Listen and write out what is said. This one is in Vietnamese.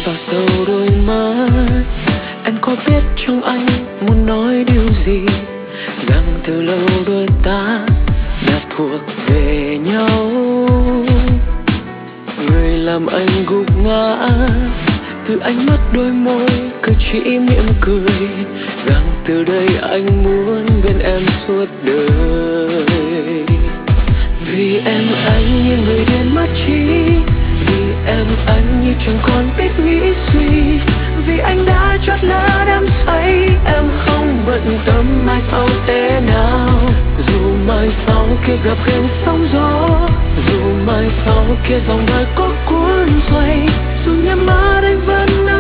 vào sâu đôi mắt. Em có biết trong anh muốn nói điều gì, rằng từ lâu đôi ta đã thuộc về nhau. Người làm anh gục ngã, từ ánh mắt đôi môi cứ chỉ mỉm cười, rằng từ đây anh muốn bên em suốt đời. Vì em anh như người điên mất trí, vì em anh như chẳng còn biết nghĩ suy, vì anh đã chót lỡ đắm say. Em không bận tâm mai sau thế nào, dù mai sau kia gặp gành sóng gió, dù mai sau kia dòng đời có cuốn xoay, dù nhắm mắt anh vẫn